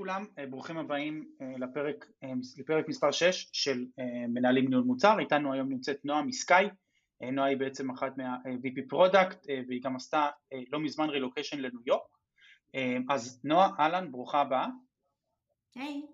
לכולם, ברוכים הבאים לפרק מספר 6 של מנהלים ניהול מוצר. איתנו היום נמצאת נועה מסקאי. נועה היא בעצם אחת מה-VP פרודקט, והיא גם עשתה לא מזמן רילוקיישן לניו יורק. אז נועה, אהלן, ברוכה הבאה. היי.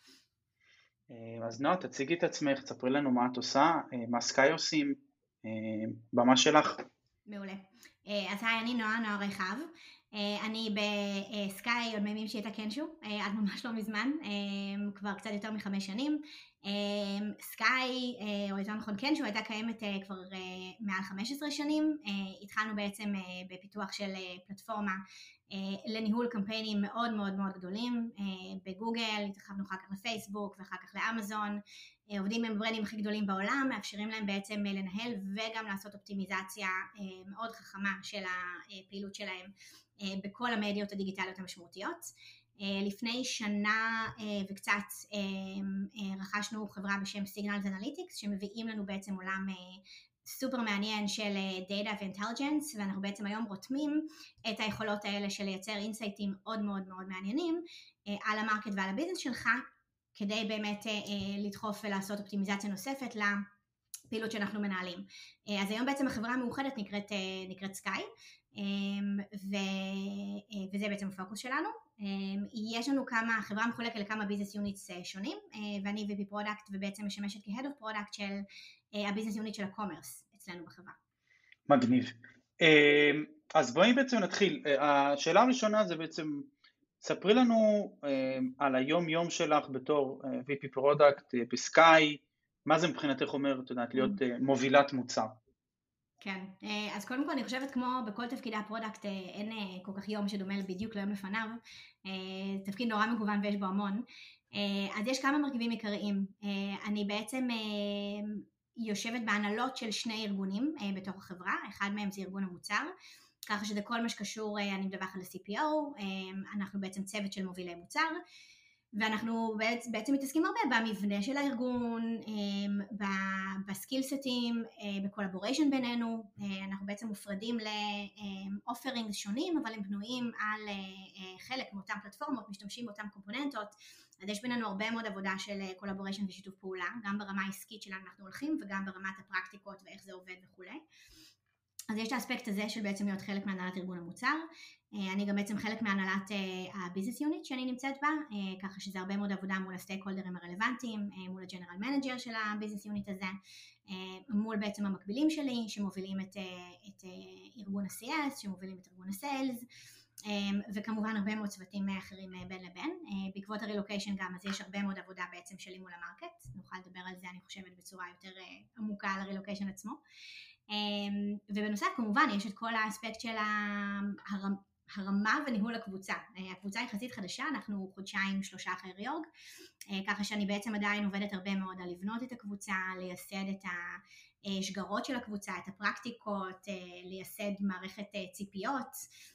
אז נועה, תציגי את עצמך, תספרי לנו מה את עושה, מה סקאי עושים, במה שלך. מעולה. אז היי, אני נועה רחב. אני בסקאי עוד מימים שהייתה קנשו, עד ממש לא מזמן, כבר קצת יותר מ5 שנים. סקאי, או יותר נכון קנשו, הייתה קיימת כבר מעל 15 שנים. התחלנו בעצם בפיתוח של פלטפורמה לניהול קמפיינים מאוד מאוד מאוד גדולים בגוגל, התרחבנו אחר כך לפייסבוק ואחר כך לאמזון. עובדים עם ברנדים הכי גדולים בעולם, מאפשרים להם בעצם לנהל וגם לעשות אופטימיזציה מאוד חכמה של הפעילות שלהם בכל המדיות הדיגיטליות המשמעותיות. לפני שנה וקצת רכשנו חברה בשם Signals Analytics, שמביאים לנו בעצם עולם סופר מעניין של Data ו-Intelligence, ואנחנו בעצם היום רותמים את היכולות האלה של לייצר אינסייטים מאוד מאוד מאוד מעניינים על המרקט ועל הביזנס שלך, כדי באמת לדחוף ולעשות אופטימיזציה נוספת לפעילות שאנחנו מנהלים. אז היום בעצם החברה המאוחדת נקראת סקאי, וזה בעצם הפוקוס שלנו. יש לנו חברה מחולקת לכמה ביזנס יוניטס שונים, ואני VP פרודקט ובעצם משמשת כ-Head of פרודקט של הביזנס יוניט של הקומרס אצלנו בחברה. מגניב. אז בואי בעצם נתחיל. השאלה הראשונה זה בעצם, ספרי לנו על היום שלך בתור VP פרודקט בסקאי, מה זה מבחינתך אומר, את יודעת, להיות מובילת מוצר? כן, אז קודם כל אני חושבת כמו בכל תפקידי הפרודקט, אין כל כך יום שדומה בדיוק ליום לפניו, תפקיד נורא מגוון ויש בו המון, אז יש כמה מרכיבים עיקריים. אני בעצם יושבת בהנהלות של 2 ארגונים בתוך החברה, אחד מהם זה ארגון המוצר, ככה שזה כל מה שקשור, אני מדווחת ל-CPO, אנחנו בעצם צוות של מובילי מוצר, ואנחנו בעצם מתעסקים הרבה במבנה של הארגון, בסקילסטים, בקולבוריישן בינינו. אנחנו בעצם מופרדים לאופרינג שונים, אבל הם בנויים על חלק מאותן פלטפורמות, משתמשים באותן קומפוננטות, אז יש בינינו הרבה מאוד עבודה של קולבוריישן ושיתוף פעולה, גם ברמה העסקית שלנו אנחנו הולכים, וגם ברמת הפרקטיקות ואיך זה עובד וכו'. אז יש את האספקט הזה של בעצם להיות חלק מהנהלת ארגון המוצר. אני גם בעצם חלק מהנהלת הביזנס יוניט שאני נמצאת בה, ככה שזה הרבה מאוד עבודה מול הסטייק הולדרים הרלוונטיים, מול הג'נרל מנג'ר של הביזנס יוניט הזה, מול בעצם המקבילים שלי שמובילים את ארגון ה-CS, שמובילים את ארגון הסיילס, וכמובן הרבה מאוד צוותים אחרים בין לבין. בעקבות הרילוקיישן גם, אז יש הרבה מאוד עבודה בעצם שלי מול המרקט, נוכל לדבר על זה אני חושבת בצורה יותר עמוקה על הרילוקיישן עצמו. ובנוסף כמובן יש את כל האספקט של הרמה וניהול הקבוצה. הקבוצה יחסית חדשה, אנחנו 2-3 אחרי ריורג, ככה שאני בעצם עדיין עובדת הרבה מאוד על לבנות את הקבוצה, לייסד את השגרות של הקבוצה, את הפרקטיקות, לייסד מערכת ציפיות,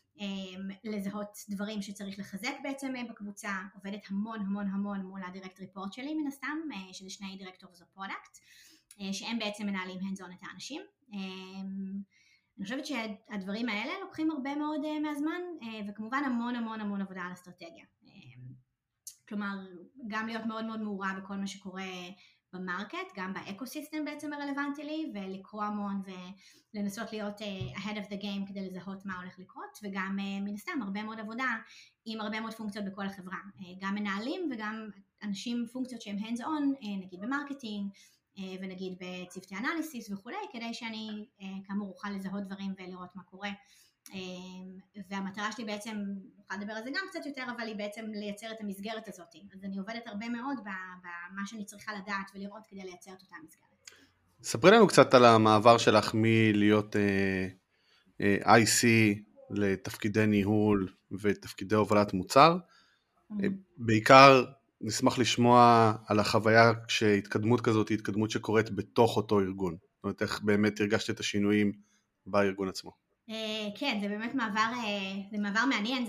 לזהות דברים שצריך לחזק בעצם בקבוצה. עובדת המון מול הדירקט ריפורט שלי מן הסתם, שזה 2 דירקטורס בפרודקט, שהם בעצם מנהלים hands-on את האנשים. אני חושבת שהדברים האלה לוקחים הרבה מאוד מהזמן, וכמובן המון עבודה על אסטרטגיה. כלומר, גם להיות מאוד מעורב בכל מה שקורה במרקט, גם באקוסיסטם בעצם הרלוונטי לי, ולקרוא המון ולנסות להיות ahead of the game כדי לזהות מה הולך לקרות, וגם מן הסתם הרבה מאוד עבודה עם הרבה מאוד פונקציות בכל החברה, גם מנהלים וגם אנשים פונקציות שהם hands on, נגיד במרקטינג, ונגיד בצוותי אנליסיס וכולי, כדי שאני כאמור אוכל לזהות דברים ולראות מה קורה. והמטרה שלי בעצם, נוכל לדבר על זה גם קצת יותר, אבל היא בעצם לייצר את המסגרת הזאת. אז אני עובדת הרבה מאוד במה שאני צריכה לדעת ולראות כדי לייצר את אותה מסגרת. ספרי לנו קצת על המעבר שלך מלהיות IC לתפקידי ניהול ותפקידי הובלת מוצר. בעיקר נשמח לשמוע על החוויה שהתקדמות כזאת היא התקדמות שקורית בתוך אותו ארגון. זאת אומרת, איך באמת הרגשת את השינויים בארגון עצמו? כן, זה באמת מעבר מעניין,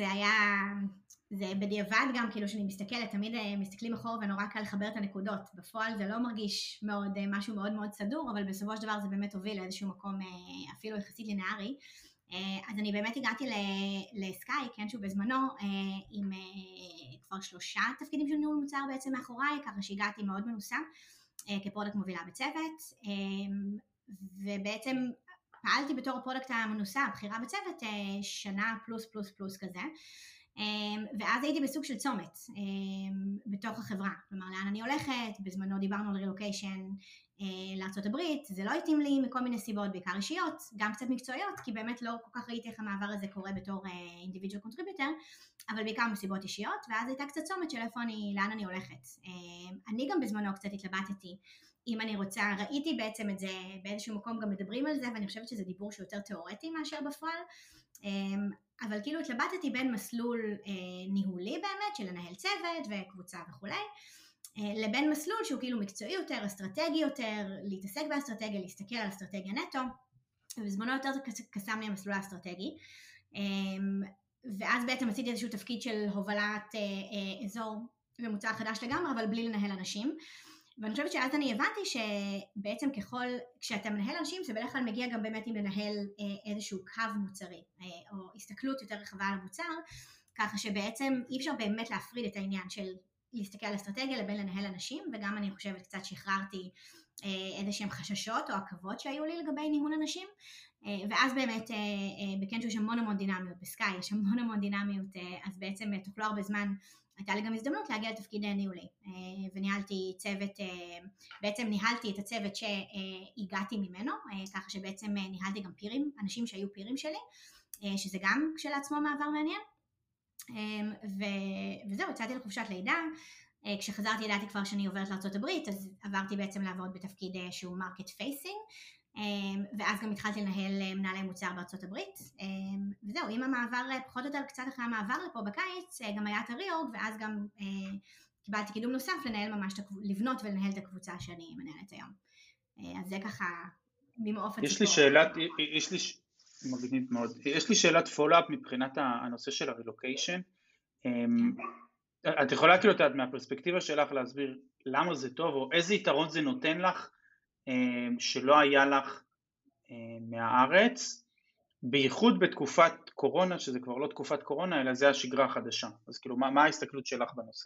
זה בדיעבד גם, כאילו שאני מסתכלת, תמיד מסתכלים אחורה ונורא קל לחבר את הנקודות. בפועל זה לא מרגיש משהו מאוד סדור, אבל בסופו של דבר זה באמת הוביל לאיזשהו מקום אפילו יחסית לינארי. אז אני באמת הגעתי לסקאי, כן, שהוא בזמנו, עם כבר 3 תפקידים של ניהול מוצר בעצם מאחוריי, ככה שהגעתי מאוד מנוסה כפרודקט מובילה בצוות, ובעצם פעלתי בתור הפרודקט המנוסה, הבחירה בצוות, שנה פלוס כזה, ואז הייתי בסוג של צומת בתוך החברה, כלומר לאן אני הולכת, בזמנו דיברנו על רילוקיישן לארצות הברית, זה לא התאים לי מכל מיני סיבות, בעיקר אישיות, גם קצת מקצועיות, כי באמת לא כל כך ראיתי איך המעבר הזה קורה בתור individual contributor, אבל בעיקר מסיבות אישיות, ואז הייתה קצת צומת של לאן אני הולכת. אני גם בזמנו קצת התלבטתי, אם אני רוצה, ראיתי בעצם את זה באיזשהו מקום גם מדברים על זה, ואני חושבת שזה דיבור שהוא יותר תיאורטי מאשר בפועל, אבל כאילו התלבטתי בין מסלול ניהולי באמת, של לנהל צוות וקבוצה וכולי, לבין מסלול שהוא כאילו מקצועי יותר, אסטרטגי יותר, להתעסק באסטרטגיה, להסתכל על אסטרטגיה נטו, ובזמנו יותר קסם לי המסלול האסטרטגי, ואז בעצם עשיתי איזשהו תפקיד של הובלת אזור ומוצר חדש לגמרי, אבל בלי לנהל אנשים, ואני חושבת שאז אני הבנתי שבעצם כשאתה מנהל אנשים, זה בדרך כלל מגיע גם באמת עם לנהל איזשהו קו מוצרי, או הסתכלות יותר רחבה על המוצר, ככה שבעצם אי אפשר באמת להפריד את העניין של להסתכל על אסטרטגיה לבין לנהל אנשים, וגם אני חושבת קצת שחררתי איזשהם חששות או עקבות שהיו לי לגבי ניהול אנשים, ואז באמת בקנצ'ו יש המון דינמיות, בסקאי יש המון דינמיות, אז בעצם תוכלו הרבה זמן, הייתה לי גם הזדמנות להגיע לתפקיד ניהולי, וניהלתי צוות, בעצם ניהלתי את הצוות שהגעתי ממנו, ככה שבעצם ניהלתי גם פירים, אנשים שהיו פירים שלי, שזה גם כשלעצמו מעבר מעניין, וזהו, יצאתי לחופשת לידה, כשחזרתי ידעתי כבר שאני עוברת לארצות הברית, אז עברתי בעצם לעבוד בתפקיד שהוא מרקט פייסינג, ואז גם התחלתי לנהל מנהלי מוצר בארצות הברית, וזהו, עם המעבר, פחות או יותר קצת אחרי המעבר לפה בקיץ, גם היה את הריאורג, ואז גם קיבלתי קידום נוסף לנהל ממש, לבנות ולנהל את הקבוצה שאני מנהלת היום. אז זה ככה ממעוף הציפור. יש לי שאלת, מגניב מאוד, יש לי שאלת פולאפ מבחינת הנושא של הרילוקיישן, את יכולה כאילו מהפרספקטיבה שלך להסביר למה זה טוב, או איזה יתרון זה נותן לך, שלא היה לך מהארץ, בייחוד בתקופת קורונה, שזה כבר לא תקופת קורונה, אלא זה השגרה החדשה. אז כאילו, מה ההסתכלות שלך בנושא?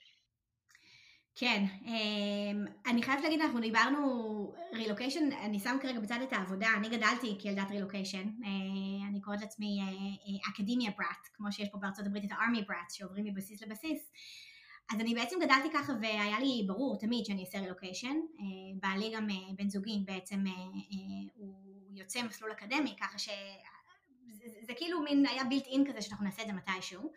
כן, אני חייבת להגיד, אנחנו דיברנו רילוקיישן, אני שם כרגע בצד את העבודה, אני גדלתי כילדת רילוקיישן, אני קוראת לעצמי אקדמיה ברט, כמו שיש פה בארצות הברית את הארמי ברט, שעוברים מבסיס לבסיס, אז אני בעצם גדלתי ככה והיה לי ברור תמיד שאני אעשה רילוקיישן, בעלי גם בן זוגי בעצם הוא יוצא מסלול אקדמי, ככה שזה כאילו מין היה בילט אין כזה שאנחנו נעשה את זה מתישהו,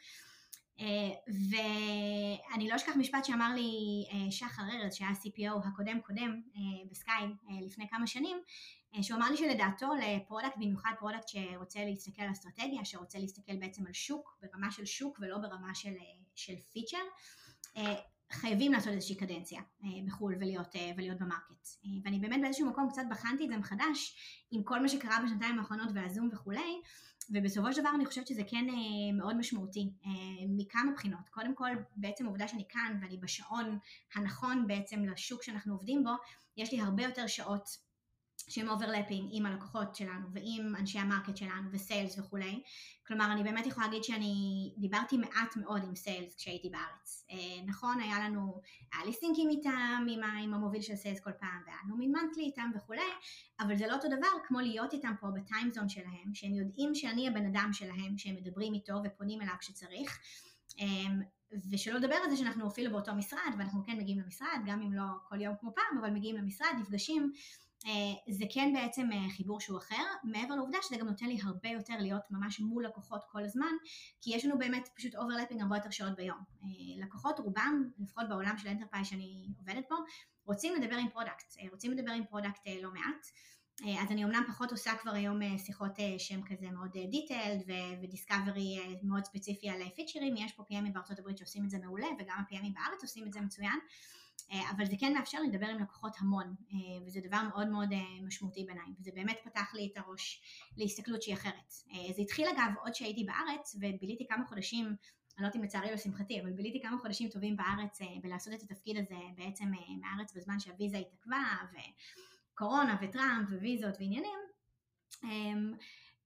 ואני לא אשכח משפט שאמר לי שחר ארז שהיה CPO הקודם בסקאי לפני כמה שנים, שהוא אמר לי שלדעתו לפרודקט, במיוחד פרודקט שרוצה להסתכל על אסטרטגיה, שרוצה להסתכל בעצם על שוק, ברמה של שוק ולא ברמה של פיצ'ר, חייבים לעשות איזושהי קדנציה בחול ולהיות במרקט, ואני באמת באיזשהו מקום קצת בחנתי את זה מחדש עם כל מה שקרה בשנתיים האחרונות והזום וכולי, ובסופו של דבר אני חושבת שזה כן מאוד משמעותי מכמה בחינות. קודם כל בעצם העובדה שאני כאן ואני בשעון הנכון בעצם לשוק שאנחנו עובדים בו, יש לי הרבה יותר שעות שהם אוברלפינג עם הלקוחות שלנו ועם אנשי המרקט שלנו וסיילס וכולי. כלומר, אני באמת יכולה להגיד שאני דיברתי מעט מאוד עם סיילס כשהייתי בארץ. נכון, היה לי סינקים איתם, עם המוביל של סיילס כל פעם, והיה לנו מין מנטלי איתם וכולי, אבל זה לא אותו דבר כמו להיות איתם פה בטיימזון שלהם, שהם יודעים שאני הבן אדם שלהם, שהם מדברים איתו ופונים אליו כשצריך, ושלא לדבר על זה שאנחנו אפילו באותו משרד, ואנחנו כן מגיעים למשרד, גם אם לא כל יום כמו פעם, אבל מגיעים למשרד, נפגשים, זה כן בעצם חיבור שהוא אחר, מעבר לעובדה שזה גם נותן לי הרבה יותר להיות ממש מול לקוחות כל הזמן, כי יש לנו באמת פשוט אוברלפינג הרבה יותר שעות ביום. לקוחות רובם, לפחות בעולם של האנטרפרייז שאני עובדת פה, רוצים לדבר עם פרודקט לא מעט, אז אני אומנם פחות עושה כבר היום שיחות שם כזה מאוד דיטלד ודיסקאברי מאוד ספציפי על פיצ'רים, יש פה PMים בארצות הברית שעושים את זה מעולה, וגם ה-PMים בארץ עושים את זה מצוין, אבל זה כן מאפשר לי לדבר עם לקוחות המון, וזה דבר מאוד מאוד משמעותי בעיניי, וזה באמת פתח לי את הראש להסתכלות שהיא אחרת. זה התחיל אגב עוד שהייתי בארץ, וביליתי כמה חודשים, אני לא יודעת אם לצערי או לשמחתי, אבל ביליתי כמה חודשים טובים בארץ, בלעשות את התפקיד הזה בעצם מארץ בזמן שהוויזה התעכבה, וקורונה וטראמפ וויזות ועניינים,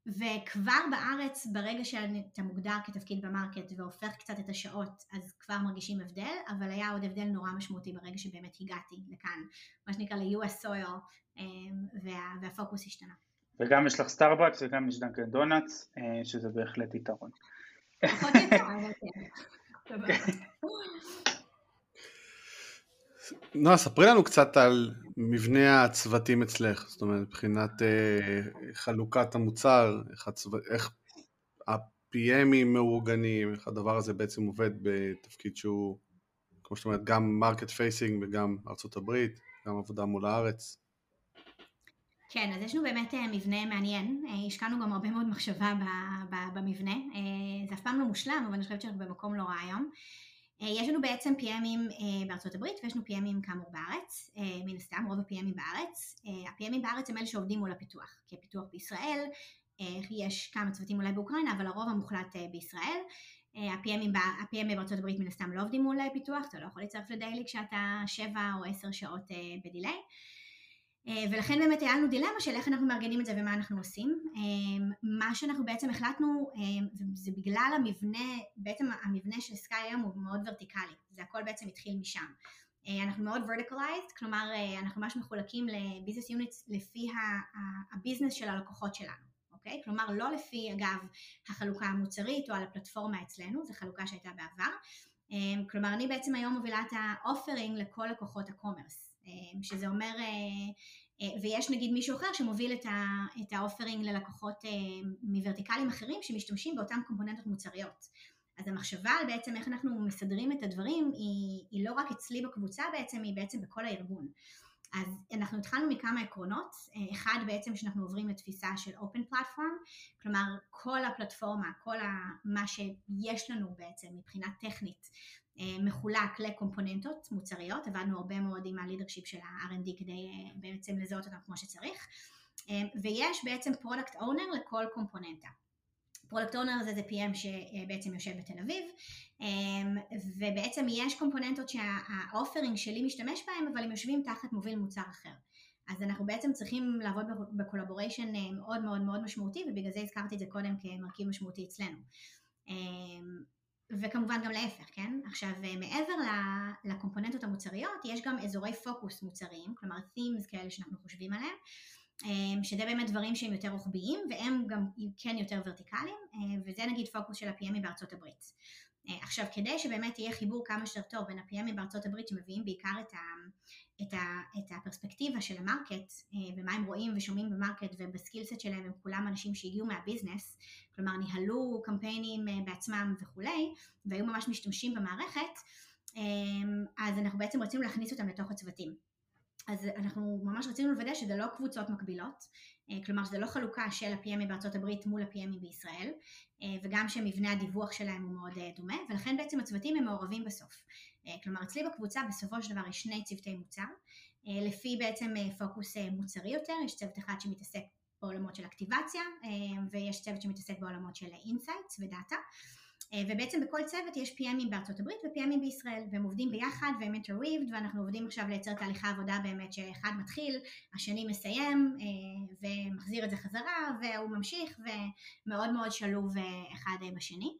וכבר בארץ, ברגע שאתה מוגדר כתפקיד במרקט והופך קצת את השעות, אז כבר מרגישים הבדל, אבל היה עוד הבדל נורא משמעותי ברגע שבאמת הגעתי לכאן, מה שנקרא ל-US soil, והפוקוס השתנה. וגם יש לך סטארבקס וגם יש דנקן דונטס, שזה בהחלט יתרון. פחות יותר, אבל כן. נועה, ספרי לנו קצת על מבנה הצוותים אצלך, זאת אומרת, מבחינת חלוקת המוצר, איך ה-PMים מאורגנים, איך הדבר הזה בעצם עובד בתפקיד שהוא, כמו שאת אומרת, גם מרקט פייסינג וגם ארצות הברית, גם עבודה מול הארץ. כן, אז יש לנו באמת מבנה מעניין, השקענו גם הרבה מאוד מחשבה במבנה, זה אף פעם לא מושלם, אבל אני חושבת שאנחנו במקום לא רע היום. יש לנו בעצם PMים בארצות הברית ויש לנו PMים כאמור בארץ, מן הסתם רוב ה-PMים בארץ. ה-PMים בארץ הם אלה שעובדים מול הפיתוח, כי הפיתוח בישראל, יש כמה צוותים אולי באוקראינה, אבל הרוב המוחלט בישראל. ה-PM בארצות הברית מן הסתם לא עובדים מול פיתוח, אתה לא יכול לצרף לדיילי כשאתה 7 או 10 שעות בדילי. ולכן באמת היה לנו דילמה של איך אנחנו מארגנים את זה ומה אנחנו עושים. מה שאנחנו בעצם החלטנו, זה בגלל המבנה, בעצם המבנה של סקאי היום הוא מאוד ורטיקלי, זה הכל בעצם התחיל משם. אנחנו מאוד verticalized, כלומר אנחנו ממש מחולקים לביזנס יוניטס לפי הביזנס של הלקוחות שלנו, אוקיי? כלומר לא לפי אגב החלוקה המוצרית או על הפלטפורמה אצלנו, זו חלוקה שהייתה בעבר. כלומר אני בעצם היום מובילה את האופרינג לכל לקוחות הקומרס. שזה אומר, ויש נגיד מישהו אחר שמוביל את האופרינג ללקוחות מוורטיקלים אחרים שמשתמשים באותם קומפוננטות מוצריות. אז המחשבה על בעצם איך אנחנו מסדרים את הדברים היא לא רק אצלי בקבוצה בעצם, היא בעצם בכל הארגון. אז אנחנו התחלנו מכמה עקרונות, אחד בעצם שאנחנו עוברים לתפיסה של open platform, כלומר כל הפלטפורמה, כל מה שיש לנו בעצם מבחינה טכנית, מחולק לקומפוננטות מוצריות, עבדנו הרבה מאוד עם הלידרשיפ של ה-R&D כדי בעצם לזהות אותם כמו שצריך, ויש בעצם פרודקט אונר לכל קומפוננטה. פרודקט אונר זה PM שבעצם יושב בתל אביב, ובעצם יש קומפוננטות שהאופרינג שלי משתמש בהם, אבל הם יושבים תחת מוביל מוצר אחר. אז אנחנו בעצם צריכים לעבוד בקולבוריישן מאוד מאוד מאוד משמעותי, ובגלל זה הזכרתי את זה קודם כמרכיב משמעותי אצלנו. וכמובן גם להפך, כן? עכשיו, מעבר לקומפוננטות המוצריות, יש גם אזורי פוקוס מוצריים, כלומר themes כאלה שאנחנו חושבים עליהם, שזה באמת דברים שהם יותר רוחביים, והם גם כן יותר ורטיקליים, וזה נגיד פוקוס של ה-PMים בארצות הברית. עכשיו, כדי שבאמת יהיה חיבור כמה שיותר טוב בין ה-PMים בארצות הברית, שמביאים בעיקר את הפרספקטיבה של המרקט, ומה הם רואים ושומעים במרקט, ובסקילסט שלהם הם כולם אנשים שהגיעו מהביזנס, כלומר ניהלו קמפיינים בעצמם וכולי, והיו ממש משתמשים במערכת, אז אנחנו בעצם רצינו להכניס אותם לתוך הצוותים. אז אנחנו ממש רצינו לוודא שזה לא קבוצות מקבילות, כלומר שזה לא חלוקה של ה-PMים בארצות הברית מול ה-PMים בישראל, וגם שמבנה הדיווח שלהם הוא מאוד דומה, ולכן בעצם הצוותים הם מעורבים בסוף. כלומר אצלי בקבוצה בסופו של דבר יש 2 צוותי מוצר, לפי בעצם פוקוס מוצרי יותר, יש צוות אחד שמתעסק בעולמות של אקטיבציה, ויש צוות שמתעסק בעולמות של אינסייטס ודאטה, ובעצם בכל צוות יש PMים בארצות הברית ו-PMים בישראל, והם עובדים ביחד והם interweaved, ואנחנו עובדים עכשיו לייצר תהליכי עבודה באמת שאחד מתחיל, השני מסיים ומחזיר את זה חזרה, והוא ממשיך ומאוד מאוד שלוב אחד בשני.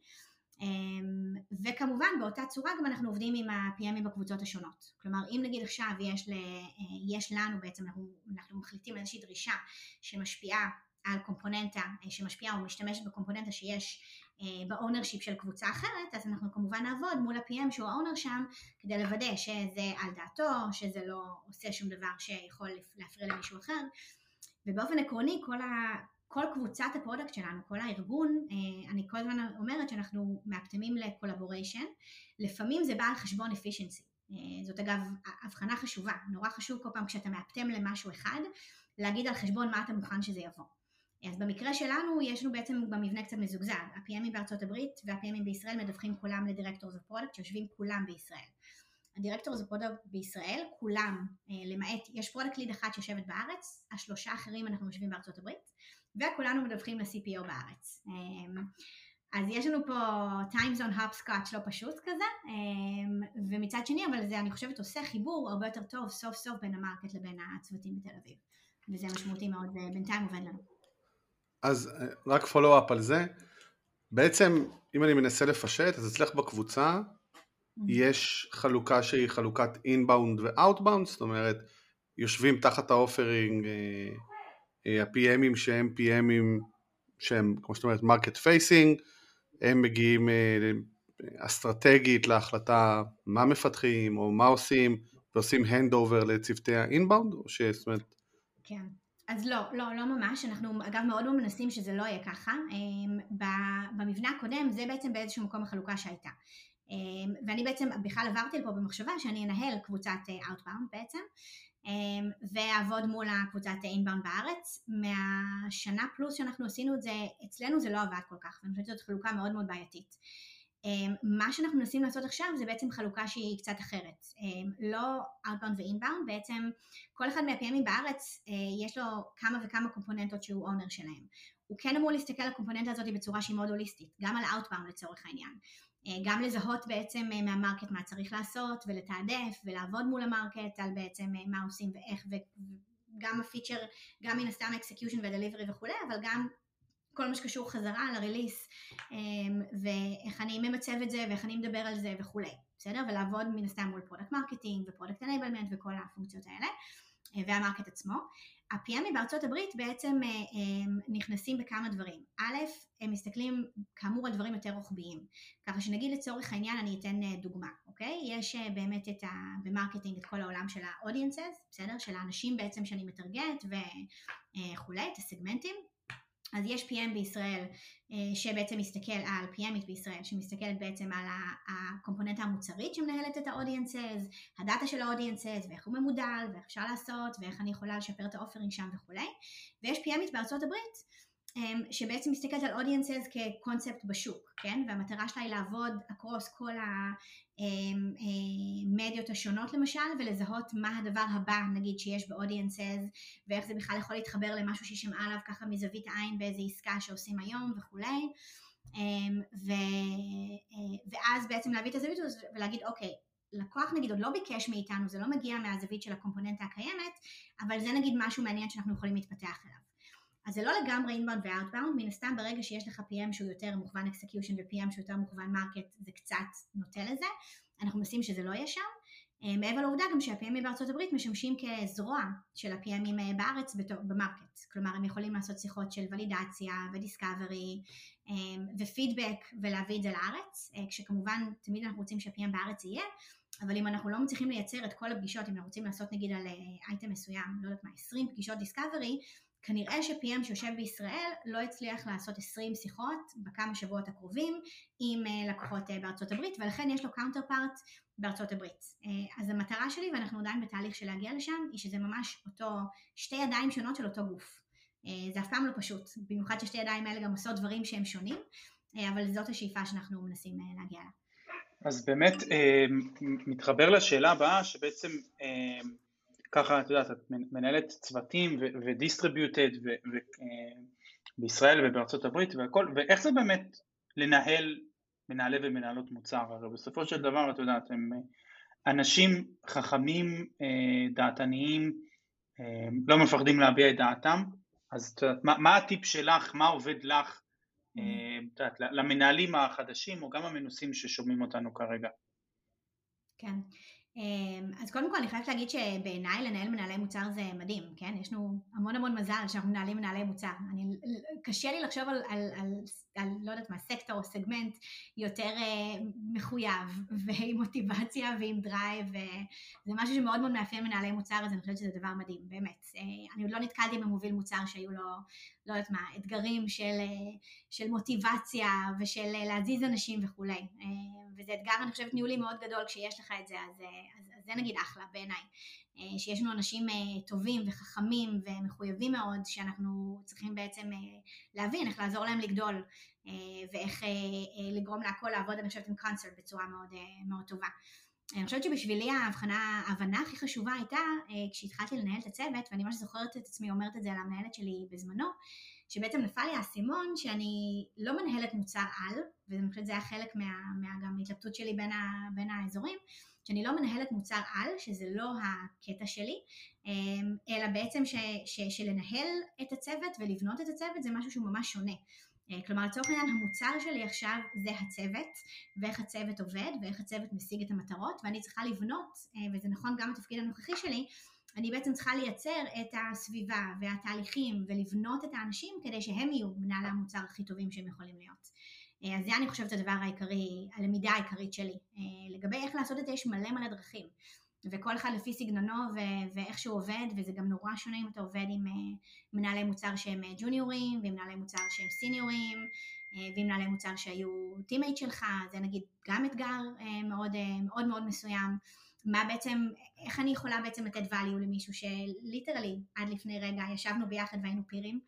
וכמובן באותה צורה גם אנחנו עובדים עם ה-PMים בקבוצות השונות. כלומר אם נגיד עכשיו יש לנו בעצם, אנחנו מחליטים איזושהי דרישה שמשפיעה על קומפוננטה, שמשפיעה או משתמשת בקומפוננטה שיש באונרשיפ של קבוצה אחרת, אז אנחנו כמובן נעבוד מול ה-PM שהוא האונר שם, כדי לוודא שזה על דעתו, שזה לא עושה שום דבר שיכול להפריע למישהו אחר, ובאופן עקרוני כל קבוצת הפרודקט שלנו, כל הארגון, אני כל הזמן אומרת שאנחנו מאפטמים לקולבוריישן, לפעמים זה בא על חשבון efficiency, זאת אגב הבחנה חשובה, נורא חשוב כל פעם כשאתה מאפטם למשהו אחד, להגיד על חשבון מה אתה מוכן שזה יבוא. אז במקרה שלנו יש לנו בעצם במבנה קצת מזוגזג, ה-PMים בארצות הברית וה-PMים בישראל מדווחים כולם לדירקטורס אוף פרודקט שיושבים כולם בישראל. הדירקטורס אוף פרודקט בישראל כולם, למעט, יש פרודקט ליד אחת שיושבת בארץ, 3 אחרים אנחנו יושבים בארצות הברית, וכולנו מדווחים ל-CPO בארץ. אז יש לנו פה time zone hopscotch לא פשוט כזה, ומצד שני אבל זה אני חושבת עושה חיבור הרבה יותר טוב סוף סוף בין המרקט לבין הצוותים בתל אביב, וזה משמעותי מאוד, בינתיים עובד לנו. אז רק פולו-אפ על זה. בעצם, אם אני מנסה לפשט, אז אצלך בקבוצה יש חלוקה שהיא חלוקת inbound ו-outbound, זאת אומרת, יושבים תחת האופרינג ה-PMים שהם PMים שהם, כמו שאת אומרת, market facing, הם מגיעים אסטרטגית להחלטה מה מפתחים או מה עושים, ועושים handover לצוותי ה-inbound, או זאת אומרת... כן. אז לא ממש, אנחנו אגב מאוד מנסים שזה לא יהיה ככה, במבנה הקודם זה בעצם באיזשהו מקום החלוקה שהייתה, ואני בעצם בכלל עברתי לפה במחשבה שאני אנהל קבוצת Outbound בעצם, ועבוד מול הקבוצת Inbound בארץ. מהשנה פלוס שאנחנו עשינו את זה, אצלנו זה לא עבד כל כך, ואני חושבת שזאת חלוקה מאוד מאוד בעייתית. מה שאנחנו מנסים לעשות עכשיו זה בעצם חלוקה שהיא קצת אחרת, לא Outbound ו-Inbound, בעצם כל אחד מהPMים בארץ יש לו כמה וכמה קומפוננטות שהוא אונר שלהם. הוא כן אמור להסתכל על הקומפוננטה הזאת בצורה שהיא מאוד הוליסטית, גם על Outbound לצורך העניין, גם לזהות בעצם מהמרקט מה צריך לעשות ולתעדף ולעבוד מול המרקט על בעצם מה עושים ואיך, וגם הפיצ'ר, גם מן הסתם האקסקיושן והדליברי וכו', אבל גם כל מה שקשור חזרה לריליס, ואיך אני ממצב את זה, ואיך אני מדבר על זה וכו'. בסדר? ולעבוד מן הסתם מול פרודקט מרקטינג ופרודקט אנייבלמנט וכל הפונקציות האלה, והמרקט עצמו. ה-PMים בארצות הברית בעצם נכנסים בכמה דברים. א', הם מסתכלים כאמור על דברים יותר רוחביים. ככה שנגיד לצורך העניין אני אתן דוגמה, אוקיי? יש באמת במרקטינג את כל העולם של ה-audiences, בסדר? של האנשים בעצם שאני מטרגט וכו', את הסגמנטים. אז יש PM בישראל שבעצם מסתכל על, PMית בישראל שמסתכלת בעצם על הקומפוננטה המוצרית שמנהלת את האודיאנסס, הדאטה של האודיאנסס ואיך הוא ממודל ואיך אפשר לעשות ואיך אני יכולה לשפר את האופרינג שם וכו'. ויש PMית בארצות הברית שבעצם מסתכלת על אודיאנסס כקונספט בשוק, כן? והמטרה שלה היא לעבוד אקרוס כל המדיות השונות למשל, ולזהות מה הדבר הבא נגיד שיש באודיאנסס, ואיך זה בכלל יכול להתחבר למשהו ששמע עליו ככה מזווית העין באיזו עסקה שעושים היום וכו'. ואז בעצם להביא את הזווית ולהגיד אוקיי, לקוח נגיד עוד לא ביקש מאיתנו, זה לא מגיע מהזווית של הקומפוננטה הקיימת, אבל זה נגיד משהו מעניין שאנחנו יכולים להתפתח אליו. אז זה לא לגמרי inbound ו-outbound, מן הסתם ברגע שיש לך PM שהוא יותר מוכוון execution ו-PM שהוא יותר מוכוון market, זה קצת נוטה לזה, אנחנו מנסים שזה לא יהיה שם, מעבר לעובדה גם שה-PMים בארצות הברית משמשים כזרוע של ה-PMים בארץ במרקט, כלומר הם יכולים לעשות שיחות של ולידציה ודיסקאברי ופידבק ולהביא את זה לארץ, כשכמובן תמיד אנחנו רוצים שה-PM בארץ יהיה, אבל אם אנחנו לא מצליחים לייצר את כל הפגישות, אם אנחנו רוצים לעשות נגיד על אייטם מסוים, לא יודעת מה, 20 פגישות דיסקאברי, כנראה ש-PM שיושב בישראל לא הצליח לעשות 20 שיחות בכמה שבועות הקרובים עם לקוחות בארצות הברית, ולכן יש לו קאונטרפארט בארצות הברית. אז המטרה שלי, ואנחנו עדיין בתהליך של להגיע לשם, היא שזה ממש שתי ידיים שונות של אותו גוף. זה אף פעם לא פשוט, במיוחד ששתי ידיים האלה גם עושות דברים שהם שונים, אבל זאת השאיפה שאנחנו מנסים להגיע לה. אז באמת מתחבר לשאלה הבאה, שבעצם ככה, את יודעת, את מנהלת צוותים ודיסטריביוטד בישראל ובארצות הברית והכל, ואיך זה באמת לנהל מנהלי ומנהלות מוצר? הרי בסופו של דבר, את יודעת, הם אנשים חכמים, דעתניים, לא מפחדים להביע את דעתם, אז את יודעת, מה הטיפ שלך, מה עובד לך, את יודעת, למנהלים החדשים או גם המנוסים ששומעים אותנו כרגע? כן. אז קודם כל אני חייבת להגיד שבעיניי לנהל מנהלי מוצר זה מדהים, כן? יש לנו המון מזל שאנחנו מנהלים מנהלי מוצר. קשה לי לחשוב על לא יודעת מה, סקטור או סגמנט יותר מחויב ועם מוטיבציה ועם דרייב, וזה משהו שמאוד מאוד מאפיין מנהלי מוצר, אז אני חושבת שזה דבר מדהים, באמת. אני עוד לא נתקלתי במוביל מוצר שהיו לו, לא יודעת מה, אתגרים של מוטיבציה ושל להזיז אנשים וכו'. וזה אתגר, אני חושבת, ניהולי מאוד גדול כשיש לך את זה, אז זה נגיד אחלה בעיניי, שיש לנו אנשים טובים וחכמים ומחויבים מאוד, שאנחנו צריכים בעצם להבין איך לעזור להם לגדול, ואיך לגרום להכל לעבוד, אני חושבת, עם קונסרט בצורה מאוד, מאוד טובה. אני חושבת שבשבילי ההבנה הכי חשובה הייתה, כשהתחלתי לנהל את הצוות, ואני ממש זוכרת את עצמי אומרת את זה על המנהלת שלי בזמנו, שבעצם נפל לי האסימון שאני לא מנהלת מוצר על, ואני חושבת זה היה חלק גם מהתלבטות שלי בין האזורים, שאני לא מנהלת מוצר על, שזה לא הקטע שלי, אלא בעצם שלנהל את הצוות ולבנות את הצוות זה משהו שהוא ממש שונה. כלומר, לצורך העניין, המוצר שלי עכשיו זה הצוות, ואיך הצוות עובד, ואיך הצוות משיג את המטרות, ואני צריכה לבנות, וזה נכון גם בתפקיד הנוכחי שלי, אני בעצם צריכה לייצר את הסביבה והתהליכים ולבנות את האנשים כדי שהם יהיו מנהלי המוצר הכי טובים שהם יכולים להיות. אז זה אני חושבת הדבר העיקרי, הלמידה העיקרית שלי. לגבי איך לעשות את זה יש מלא דרכים, וכל אחד לפי סגנונו ואיך שהוא עובד, וזה גם נורא שונה אם אתה עובד עם מנהלי מוצר שהם ג'וניורים, ועם מנהלי מוצר שהם סיניורים, ועם מנהלי מוצר שהיו טימייט שלך, זה נגיד גם אתגר מאוד מסוים. מה בעצם, איך אני יכולה בעצם לתת value למישהו שליטרלי עד לפני רגע ישבנו ביחד והיינו פירים.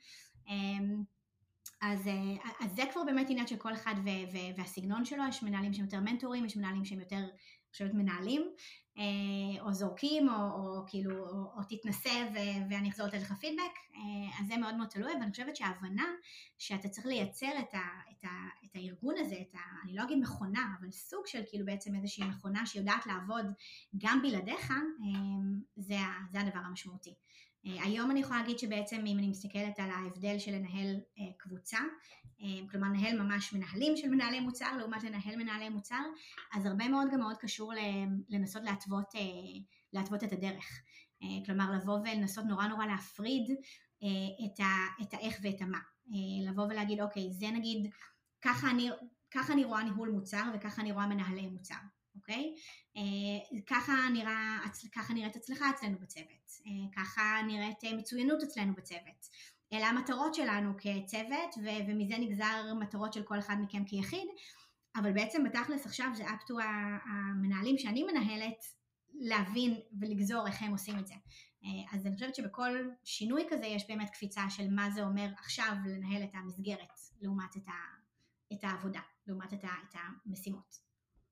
אז זה כבר באמת עניין של כל אחד והסגנון שלו. יש מנהלים שהם יותר מנטורים, יש מנהלים שהם יותר חושבת מנהלים, או זורקים, או כאילו, או תתנסה ואני אחזור לתת לך פידבק. אז זה מאוד תלוי, ואני חושבת שההבנה שאתה צריך לייצר את הארגון הזה, אני לא אגיד מכונה, אבל סוג של כאילו בעצם איזושהי מכונה שיודעת לעבוד גם בלעדיך, זה הדבר המשמעותי. היום אני יכולה להגיד שבעצם אם אני מסתכלת על ההבדל של לנהל קבוצה, כלומר נהל ממש מנהלים של מנהלי מוצר לעומת לנהל מנהלי מוצר, אז הרבה מאוד גם מאוד קשור לנסות להתוות את הדרך. כלומר לבוא ולנסות נורא להפריד את האיך ואת המה. לבוא ולהגיד אוקיי, זה נגיד ככה אני רואה ניהול מוצר וככה אני רואה מנהלי מוצר. אוקיי? ככה נראית הצלחה אצלנו בצוות, ככה נראית מצוינות אצלנו בצוות. אלה המטרות שלנו כצוות, ומזה נגזר מטרות של כל אחד מכם כיחיד, אבל בעצם בתכלס עכשיו זה up to המנהלים שאני מנהלת, להבין ולגזור איך הם עושים את זה. אז אני חושבת שבכל שינוי כזה יש באמת קפיצה של מה זה אומר עכשיו לנהל את המסגרת, לעומת את העבודה, לעומת את המשימות.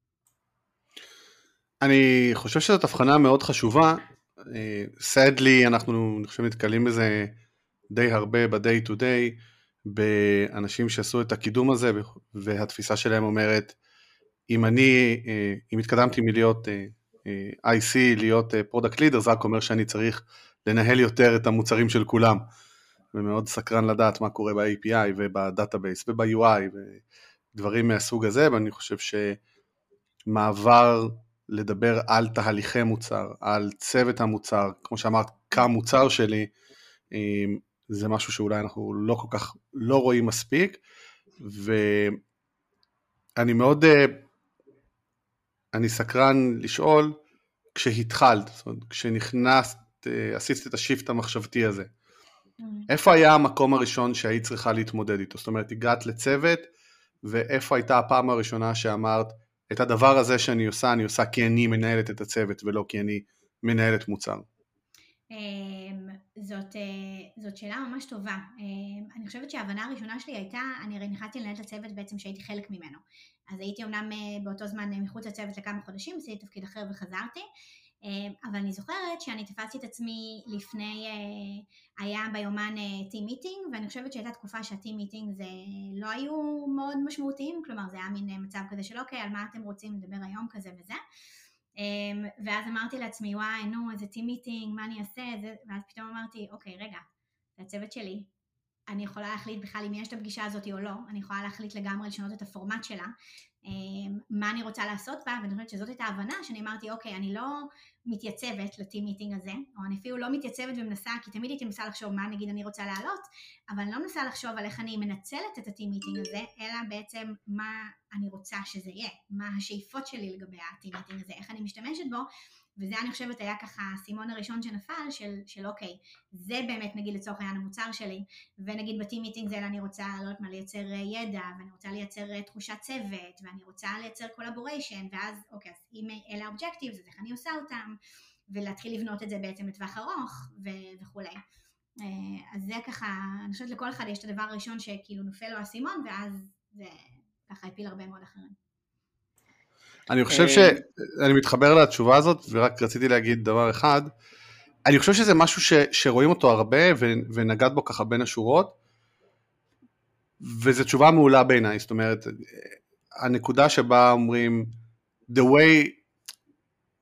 אני חושב שזאת הבחנה מאוד חשובה. sadly אנחנו אני חושב נתקלים בזה די הרבה ב-day to day, באנשים שעשו את הקידום הזה, והתפיסה שלהם אומרת, אם התקדמתי מלהיות IC, להיות product leader, זה רק אומר שאני צריך לנהל יותר את המוצרים של כולם, ומאוד סקרן לדעת מה קורה ב-API ובדאטאבייס וב-UI ודברים מהסוג הזה, ואני חושב שמעבר לדבר על תהליכי מוצר, על צוות המוצר, כמו שאמרת, כמוצר שלי, זה משהו שאולי אנחנו לא כל כך לא רואים מספיק, ואני מאוד, אני סקרן לשאול, כשהתחלת, זאת אומרת, כשנכנסת, עשית את השיפט המחשבתי הזה, איפה היה המקום הראשון שהיית צריכה להתמודד איתו? זאת אומרת, הגעת לצוות, ואיפה הייתה הפעם הראשונה שאמרת, את הדבר הזה שאני עושה כי אני מנהלת את הצוות, ולא כי אני מנהלת מוצר? זאת שאלה ממש טובה. אני חושבת שההבנה הראשונה שלי הייתה, אני הרי נכנסתי לנהל את הצוות בעצם שהייתי חלק ממנו. אז הייתי אומנם באותו זמן מחוץ לצוות לכמה חודשים, עשיתי תפקיד אחר וחזרתי, אבל אני זוכרת שאני תפסתי את עצמי לפני, היה ביומן טים מיטינג, ואני חושבת שהייתה תקופה שהטים מיטינג זה לא היו מאוד משמעותיים, כלומר זה היה מין מצב כזה של אוקיי, על מה אתם רוצים לדבר היום כזה וזה, ואז אמרתי לעצמי, וואי, נו, איזה טים מיטינג, מה אני אעשה, ואז פתאום אמרתי, אוקיי, רגע, זה הצוות שלי, אני יכולה להחליט בכלל אם יש את הפגישה הזאת או לא, אני יכולה להחליט לגמרי לשנות את הפורמט שלה, מה אני רוצה לעשות בה, ואני חושבת שזאת הייתה ההבנה, שאני אמרתי, אוקיי, אני לא מתייצבת לטים מיטינג הזה, או אני אפילו לא מתייצבת ומנסה, כי תמיד הייתי מנסה לחשוב מה נגיד אני רוצה לעלות, אבל אני לא מנסה לחשוב על איך אני מנצלת את הטים מיטינג הזה, אלא בעצם מה אני רוצה שזה יהיה, מה השאיפות שלי לגבי הטים מיטינג הזה, איך אני משתמשת בו, וזה אני חושבת היה ככה הסימון הראשון שנפל של אוקיי, זה באמת נגיד לצורך העניין המוצר שלי, ונגיד בטים מיטינג זה אני רוצה לייצר ידע, ואני רוצה לייצר תחושת צוות, ואני רוצה לייצר קולבוריישן, ואז אוקיי, אז אם אלה האובג'קטיבס, אז איך אני עושה אותם, ולהתחיל לבנות את זה בעצם לטווח ארוך וכולי. אז זה ככה, אני חושבת לכל אחד יש את הדבר הראשון שכאילו נופל לו הסימון, ואז זה ככה הפיל הרבה מאוד אחרים. אני חושב שאני מתחבר לתשובה הזאת, ורק רציתי להגיד דבר אחד, אני חושב שזה משהו שרואים אותו הרבה, ונגד בו ככה בין השורות, וזו תשובה מעולה בעיניי, זאת אומרת, הנקודה שבה אומרים, the way,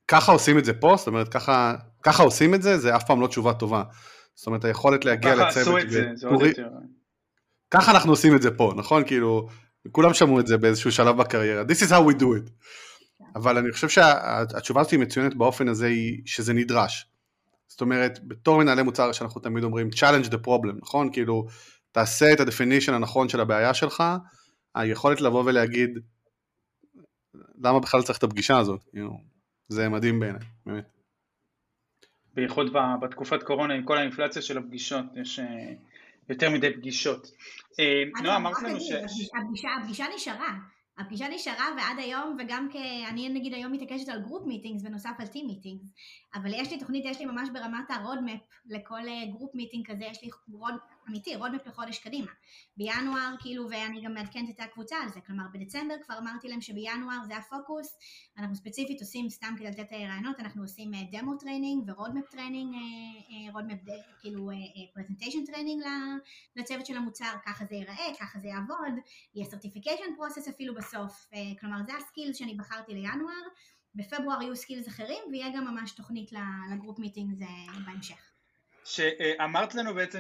ככה עושים את זה פה, זאת אומרת, ככה עושים את זה, זה אף פעם לא תשובה טובה. זאת אומרת, היכולת להגיע לצוות... ככה עשו את זה, זה עוד יותר. ככה אנחנו עושים את זה פה, נכון? כאילו, כולם שמעו את זה באיזשהו שלב בקריירה. This is how we do it. אבל אני חושב שהתשובה הזאת היא מצוינת באופן הזה, שזה נדרש. זאת אומרת, בתור מנהלי מוצר שאנחנו תמיד אומרים, challenge the problem, נכון? כאילו, תעשה את ה-definition הנכון של הבעיה שלך, היכולת לבוא ולהגיד, למה בכלל צריך את הפגישה הזאת? זה מדהים בעיניי, באמת. בייחוד בתקופת קורונה, עם כל האינפלציה של הפגישות, יש יותר מדי פגישות. נועה, אמרת לנו הפגישה נשארה ועד היום, וגם אני נגיד היום מתעקשת על גרופ מיטינגס בנוסף על טים מיטינגס, אבל יש לי ממש ברמת הרודמפ לכל גרופ מיטינג כזה, יש לי רודמפ לחודש קדימה. בינואר כאילו, ואני גם מעדכנת את הקבוצה על זה, כלומר בדצמבר כבר אמרתי להם שבינואר זה הפוקוס, אנחנו ספציפית עושים סתם כדי לתת רעיונות, אנחנו עושים דמו טריינינג ורודמפ טריינינג, רודמפ כאילו פרזנטיישן טריינינג לצוות של המוצר, ככה זה ייראה, ככה זה יעבוד, יהיה סרטיפיקיישן פרוסס אפילו בסוף, כלומר זה הסקילס שאני בחרתי לינואר, בפברואר יהיו סקילס אחרים, ויהיה גם ממש תוכנית לגרופ מיטינג בהמשך. שאמרת לנו בעצם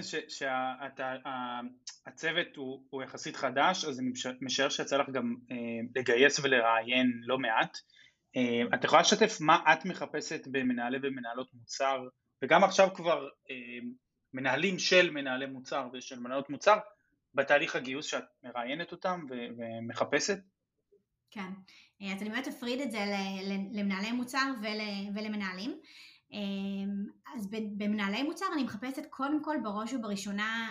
שהצוות הוא יחסית חדש, אז אני משער שיצא לך גם לגייס ולראיין לא מעט. את יכולה לשתף מה את מחפשת במנהלי ומנהלות מוצר, וגם עכשיו כבר מנהלים של מנהלי מוצר ושל מנהלות מוצר, בתהליך הגיוס שאת מראיינת אותם ומחפשת? כן, אז אני באמת אפריד את זה למנהלי מוצר ולמנהלים. אז במנהלי מוצר אני מחפשת קודם כל בראש ובראשונה,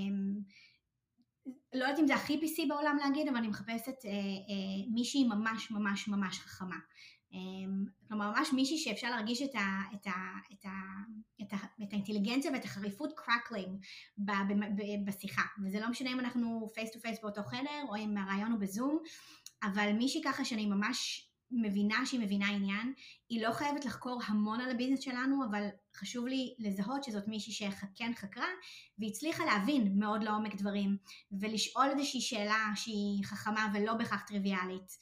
לא יודעת אם זה הכי PC בעולם להגיד, אבל אני מחפשת מישהי ממש ממש ממש חכמה. כלומר ממש מישהי שאפשר להרגיש את האינטליגנציה ואת החריפות קרקלינג בשיחה, וזה לא משנה אם אנחנו פייס טו פייס באותו חדר או אם הרעיון הוא בזום, אבל מישהי ככה שאני ממש מבינה שהיא מבינה עניין, היא לא חייבת לחקור המון על הביזנס שלנו, אבל חשוב לי לזהות שזאת מישהי שכן חקרה, והצליחה להבין מאוד לעומק דברים, ולשאול איזושהי שאלה שהיא חכמה ולא בכך טריוויאלית.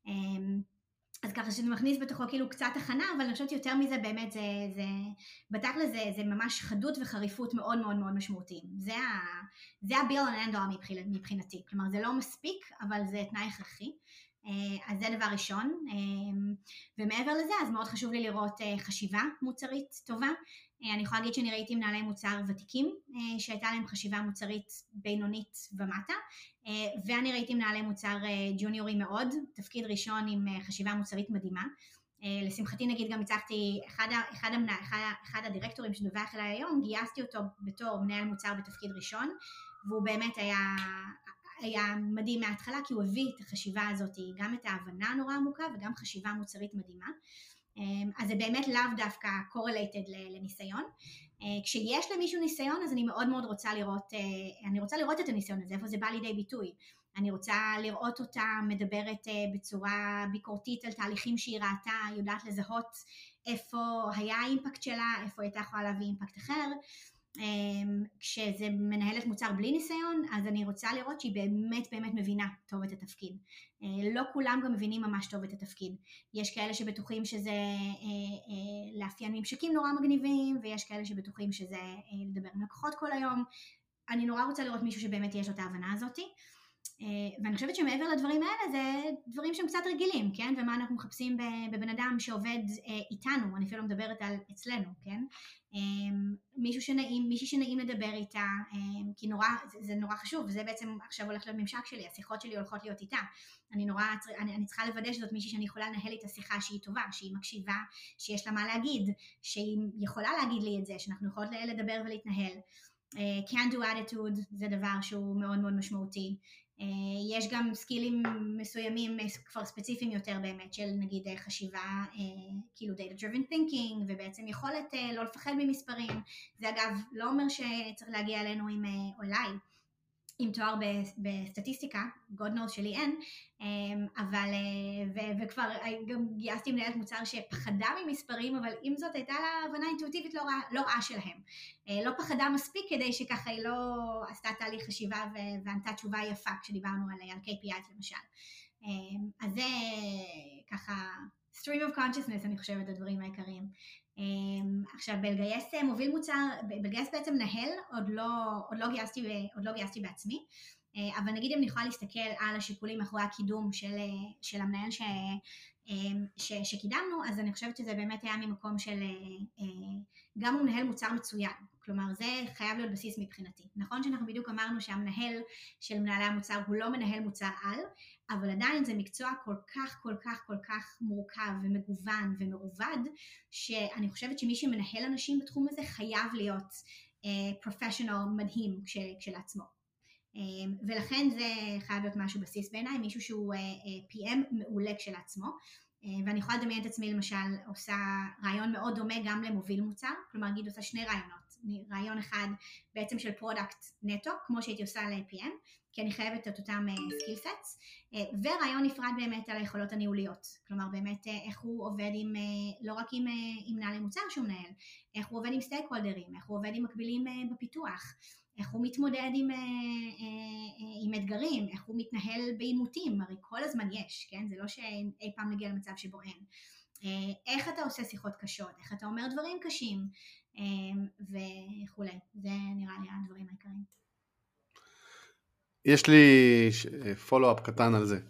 אז ככה שזה מכניס בתוכו כאילו קצת הכנה, אבל אני חושבת יותר מזה באמת, בתכל'ס זה ממש חדות וחריפות מאוד מאוד מאוד משמעותיים. זה ה-be all and end all מבחינתי, כלומר זה לא מספיק, אבל זה תנאי הכרחי. אז זה דבר ראשון, ומעבר לזה אז מאוד חשוב לי לראות חשיבה מוצרית טובה. אני יכולה להגיד שאני ראיתי מנהלי מוצר ותיקים שהייתה להם חשיבה מוצרית בינונית ומטה, ואני ראיתי מנהלי מוצר ג'וניורים מאוד, תפקיד ראשון עם חשיבה מוצרית מדהימה. לשמחתי נגיד גם הצלחתי, אחד הדירקטורים שדווח אליי היום, גייסתי אותו בתור מנהל מוצר בתפקיד ראשון, והוא באמת היה מדהים מההתחלה, כי הוא הביא את החשיבה הזאת, גם את ההבנה נורא עמוקה וגם חשיבה מוצרית מדהימה. אז זה באמת לאו דווקא correlated לניסיון. כשיש למישהו ניסיון, אז אני מאוד מאוד רוצה לראות את הניסיון הזה, איפה זה בא לידי ביטוי. אני רוצה לראות אותה מדברת בצורה ביקורתית על תהליכים שהיא ראתה, יודעת לזהות איפה היה האימפקט שלה, איפה הייתה יכולה להביא אימפקט אחר. כשזה מנהלת מוצר בלי ניסיון, אז אני רוצה לראות שהיא באמת באמת מבינה טוב את התפקיד. לא כולם גם מבינים ממש טוב את התפקיד. יש כאלה שבטוחים שזה לאפיין ממשקים נורא מגניבים, ויש כאלה שבטוחים שזה לדבר עם לקוחות כל היום. אני נורא רוצה לראות מישהו שבאמת יש לו את ההבנה הזאת. ואני חושבת שמעבר לדברים האלה זה דברים שהם קצת רגילים, כן? ומה אנחנו מחפשים בבן אדם שעובד איתנו, אני אפילו לא מדברת על אצלנו, כן? מישהי שנעים לדבר איתה, כי זה נורא חשוב, וזה בעצם עכשיו הולך להיות ממשק שלי, השיחות שלי הולכות להיות איתה. אני צריכה לוודא שזאת מישהי שאני יכולה לנהל איתה שיחה שהיא טובה, שהיא מקשיבה, שיש לה מה להגיד, שהיא יכולה להגיד לי את זה, שאנחנו יכולות לדבר ולהתנהל. Can do attitude זה דבר שהוא מאוד מאוד משמעותי. יש גם סקילים מסוימים כבר ספציפיים יותר באמת של נגיד חשיבה כאילו data driven thinking, ובעצם יכולת לא לפחד ממספרים. זה אגב לא אומר שצריך להגיע אלינו עם אולי עם תואר בסטטיסטיקה, God knows שלי אין, אבל וכבר גם גייסתי מנהלת מוצר שפחדה ממספרים, אבל עם זאת הייתה לה הבנה אינטואיטיבית לא רעה שלהם. לא פחדה מספיק כדי שככה היא לא עשתה תהליך חשיבה וענתה תשובה יפה כשדיברנו על KPI למשל. אז זה ככה stream of consciousness, אני חושבת, הדברים העיקריים. עכשיו, בלגייס מוביל מוצר, בלגייס בעצם נהל, עוד לא גייסתי בעצמי, אבל נגיד אם אני יכולה להסתכל על השיקולים מאחורי הקידום של המנהל שקידמנו, אז אני חושבת שזה באמת היה ממקום של גם הוא מנהל מוצר מצוין, כלומר זה חייב להיות בסיס מבחינתי. נכון שאנחנו בדיוק אמרנו שהמנהל של מנהלי המוצר הוא לא מנהל מוצר על, אבל עדיין זה מקצוע כל כך מורכב ומגוון ומרובד, שאני חושבת שמי שמנהל אנשים בתחום הזה חייב להיות פרופשיונל מדהים כשלעצמו. ולכן זה חייב להיות משהו בסיס בעיניי, מישהו שהוא PM מעולה כשלעצמו, ואני יכולה לדמיין את עצמי למשל עושה רעיון מאוד דומה גם למוביל מוצר, כלומר נגיד עושה שני רעיונות, רעיון אחד בעצם של פרודקט נטו, כמו שהייתי עושה ל-PM, כי אני חייבת את אותם סקיל סטס, ורעיון נפרד באמת על היכולות הניהוליות, כלומר באמת איך הוא עובד לא רק עם מנהלי מוצר שהוא מנהל, איך הוא עובד עם סטייק הולדרים, איך הוא עובד עם מקבילים בפיתוח, איך הוא מתמודד עם אתגרים, איך הוא מתנהל בעימותים, הרי כל הזמן יש, כן? זה לא שאי פעם נגיע למצב שבו אין. איך אתה עושה שיחות קשות, איך אתה אומר דברים קשים, וכולי. זה נראה לי הדברים העיקריים. יש לי פולו-אפ קטן על זה.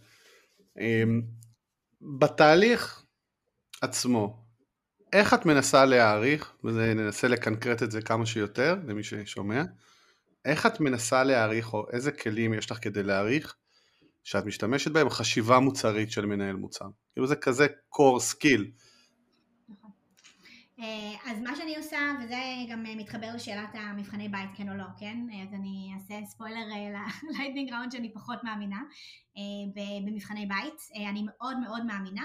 בתהליך עצמו, איך את מנסה להעריך, וננסה לקנקרט את זה כמה שיותר, למי ששומע, איך את מנסה להעריך, או איזה כלים יש לך כדי להעריך, שאת משתמשת בהם, חשיבה מוצרית של מנהל מוצר? כאילו זה כזה core skill. נכון. אז מה שאני עושה, וזה גם מתחבר לשאלת המבחני בית, כן או לא, כן? אז אני אעשה ספוילר ללייטנינג ראונד שאני פחות מאמינה במבחני בית. אני מאוד מאוד מאמינה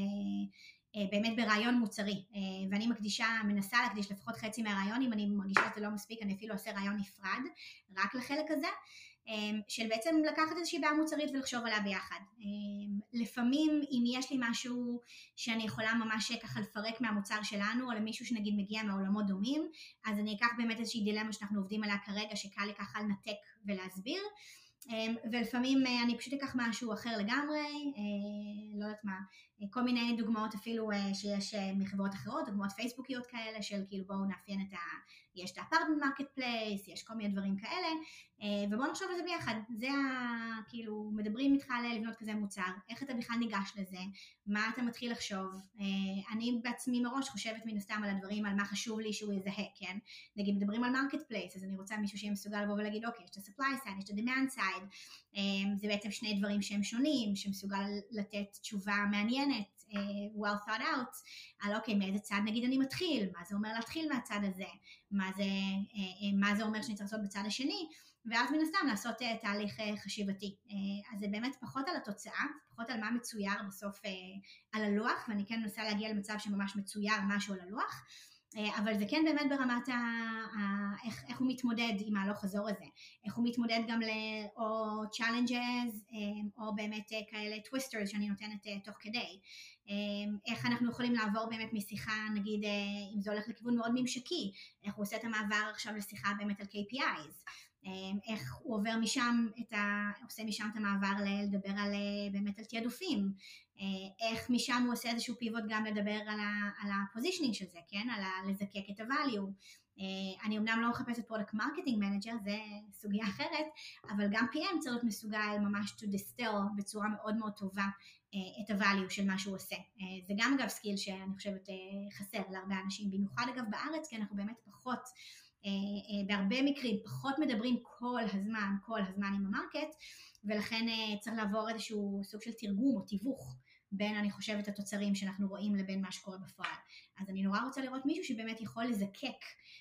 באמת ברעיון מוצרי, ואני מנסה להקדיש לפחות חצי מהרעיון, אם אני מרגישה שזה לא מספיק, אני אפילו עושה רעיון נפרד, רק לחלק הזה, של בעצם לקחת איזושהי בעיה מוצרית ולחשוב עליה ביחד. לפעמים אם יש לי משהו שאני יכולה ממש ככה לפרק מהמוצר שלנו, או למישהו שנגיד מגיע מעולמות דומים, אז אני אקח באמת איזושהי דילמה שאנחנו עובדים עליה כרגע, שקל לי ככה לנתק ולהסביר, ולפעמים אני פשוט אקח משהו אחר לגמרי, לא יודעת מה, כל מיני דוגמאות אפילו שיש מחברות אחרות, דוגמאות פייסבוקיות כאלה של כאילו בואו נאפיין יש את האפרטמנט מרקט פלייס, יש כל מיני דברים כאלה, ובואו נחשוב על זה ביחד. זה כאילו מדברים איתך על לבנות כזה מוצר, איך אתה בכלל ניגש לזה, מה אתה מתחיל לחשוב. אני בעצמי מראש חושבת מן הסתם על הדברים, על מה חשוב לי שהוא יזהה, כן? נגיד מדברים על מרקט פלייס, אז אני רוצה מישהו שיהיה מסוגל לבוא ולהגיד אוקיי, יש את ה-supply side, יש את ה-demand side, זה בעצם שני דברים שהם שונים, שמסוגל לתת תשובה מעניינת, well thought out, על אוקיי, מאיזה צד נגיד אני מתחיל, מה זה אומר להתחיל מהצד הזה, מה זה אומר שאני צריך לעשות בצד השני, ואז מן הסתם לעשות תהליך חשיבתי. אז זה באמת פחות על התוצאה, פחות על מה מצויר בסוף על הלוח, ואני כן מנסה להגיע למצב שממש מצויר משהו על הלוח, אבל זה כן באמת ברמת איך הוא מתמודד עם ההלוך חזור הזה, איך הוא מתמודד גם או challenges, או באמת כאלה twisters שאני נותנת תוך כדי, איך אנחנו יכולים לעבור באמת משיחה, נגיד אם זה הולך לכיוון מאוד ממשקי, איך הוא עושה את המעבר עכשיו לשיחה באמת על KPIs, איך הוא עובר משם עושה משם את המעבר לדבר באמת על תיעדופים, איך משם הוא עושה איזשהו פיבוט גם לדבר על הפוזישנינג של זה, כן? על לזקק את הvalue. אני אמנם לא מחפשת פרודקט מרקטינג מנג'ר, זה סוגיה אחרת, אבל גם PM צריך להיות מסוגל ממש to distill בצורה מאוד מאוד טובה את הvalue של מה שהוא עושה. זה גם אגב סקיל שאני חושבת חסר להרבה אנשים, במיוחד אגב בארץ, כי אנחנו באמת פחות, בהרבה מקרים פחות מדברים כל הזמן עם המרקט, ולכן צריך לעבור איזשהו סוג של תרגום או תיווך בין, אני חושבת, התוצרים שאנחנו רואים לבין מה שקורה בפועל. אז אני נורא רוצה לראות מישהו שבאמת יכול לזקק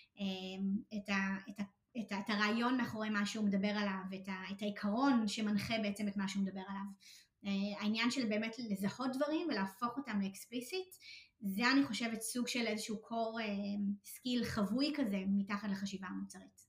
את הרעיון מאחורי מה שהוא מדבר עליו, את העיקרון שמנחה בעצם את מה שהוא מדבר עליו. העניין של באמת לזהות דברים ולהפוך אותם לאקספליסיט, זה אני חושבת סוג של איזשהו קור סקיל חבוי כזה מתחת לחשיבה המוצרית.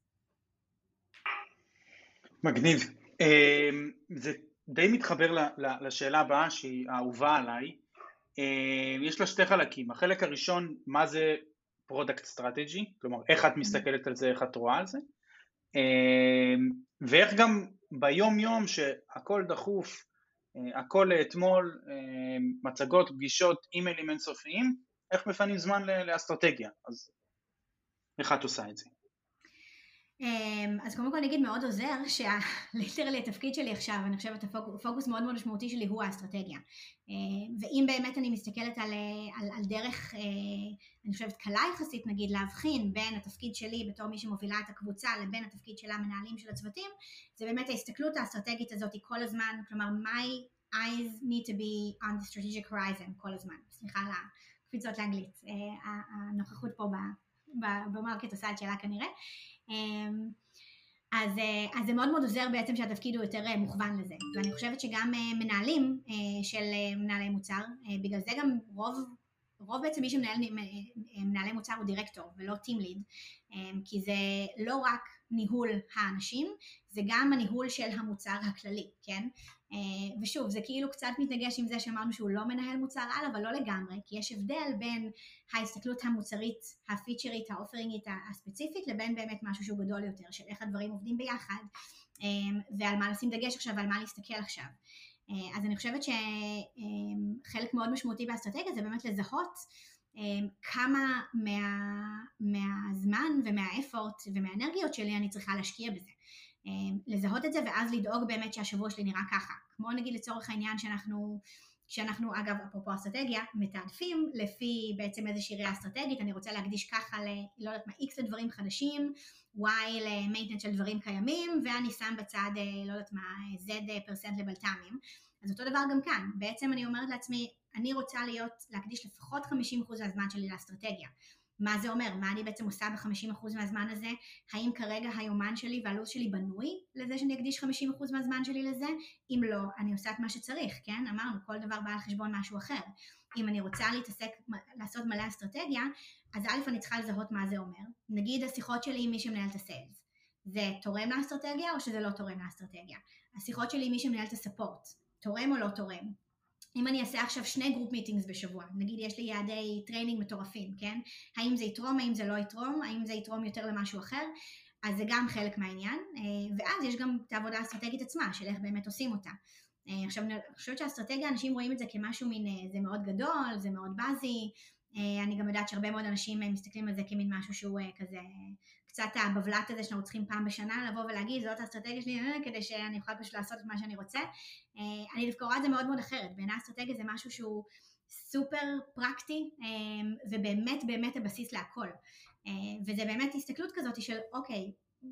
מגניב. זה די מתחבר לשאלה הבאה שהיא האהובה עליי. יש לה שתי חלקים. החלק הראשון, מה זה פרודקט סטרטג'י? כלומר, איך את מסתכלת על זה, איך את רואה על זה? ואיך גם ביום יום שהכל דחוף, הכל אתמול, מצגות, פגישות, אימיילים אינסופיים, איך מפנים זמן לאסטרטגיה, אז איך את עושה את זה? אז קודם כל נגיד מאוד עוזר שליטרלי התפקיד שלי עכשיו, אני חושבת הפוקוס מאוד מאוד משמעותי שלי הוא האסטרטגיה, ואם באמת אני מסתכלת על דרך, אני חושבת קלה יחסית נגיד להבחין בין התפקיד שלי בתור מי שמובילה את הקבוצה לבין התפקיד של המנהלים של הצוותים, זה באמת ההסתכלות האסטרטגית הזאת כל הזמן, כלומר my eyes need to be on the strategic horizon כל הזמן, סליחה על הקפיצות לאנגלית, הנוכחות פה במרקט עושה את שלה כנראה, אז זה מאוד מאוד עוזר בעצם שהתפקיד הוא יותר מוכוון לזה, ואני חושבת שגם מנהלים של מנהלי מוצר, בגלל זה גם רוב בעצם מי שמנהל מנהלי מוצר הוא דירקטור ולא טים ליד, כי זה לא רק ניהול האנשים, זה גם הניהול של המוצר הכללי, כן? ושוב, זה כאילו קצת מתנגש עם זה שאמרנו שהוא לא מנהל מוצר על, אבל לא לגמרי, כי יש הבדל בין ההסתכלות המוצרית, הפיצ'רית, האופרינגית הספציפית, לבין באמת משהו שהוא גדול יותר, של איך הדברים עובדים ביחד, ועל מה לשים דגש עכשיו, ועל מה להסתכל עכשיו. אז אני חושבת שחלק מאוד משמעותי באסטרטגיה זה באמת לזהות כמה מהזמן ומהאפורט ומהאנרגיות שלי אני צריכה להשקיע בזה. לזהות את זה ואז לדאוג באמת שהשבוע שלי נראה ככה. כמו נגיד לצורך העניין שאנחנו אגב אפרופו אסטרטגיה מתעדפים לפי בעצם איזושהי ראייה אסטרטגית, אני רוצה להקדיש ככה לא יודעת מה X לדברים חדשים, Y למייטנט של דברים קיימים, ואני שם בצד לא יודעת מה Z% לבלת"מים. אז אותו דבר גם כאן, בעצם אני אומרת לעצמי, אני רוצה להקדיש לפחות 50% מהזמן שלי לאסטרטגיה. מה זה אומר? מה אני בעצם עושה ב-50% מהזמן הזה? האם כרגע היומן שלי והלו"ז שלי בנוי לזה שאני אקדיש 50% מהזמן שלי לזה? אם לא, אני עושה את מה שצריך, כן? אמרנו, כל דבר בא על חשבון משהו אחר. אם אני רוצה לעשות מלא אסטרטגיה, אז א' אני צריכה לזהות מה זה אומר. נגיד השיחות שלי עם מי שמנהל את הסיילס. זה תורם לאסטרטגיה או שזה לא תורם לאסטרטגיה? השיחות שלי עם מי שמנהל את הספורט. תורם או לא תורם? אם אני אעשה עכשיו 2 גרופ מיטינגס בשבוע, נגיד יש לי יעדי טריינינג מטורפים, כן? האם זה יתרום, האם זה לא יתרום, האם זה יתרום יותר למשהו אחר, אז זה גם חלק מהעניין, ואז יש גם את העבודה האסטרטגית עצמה, של איך באמת עושים אותה. עכשיו אני חושבת שהאסטרטגיה, אנשים רואים את זה כמשהו מין, זה מאוד גדול, זה מאוד בזי, אני גם יודעת שהרבה מאוד אנשים מסתכלים על זה כמין משהו שהוא כזה, קצת הבבלת הזה שאנחנו צריכים פעם בשנה לבוא ולהגיד, זאת האסטרטגיה שלי, כדי שאני אוכל פשוט לעשות את מה שאני רוצה. אני דווקא רואה את זה מאוד מאוד אחרת. בעיניי האסטרטגיה זה משהו שהוא סופר פרקטי, ובאמת באמת הבסיס להכל. וזה באמת הסתכלות כזאת של, אוקיי,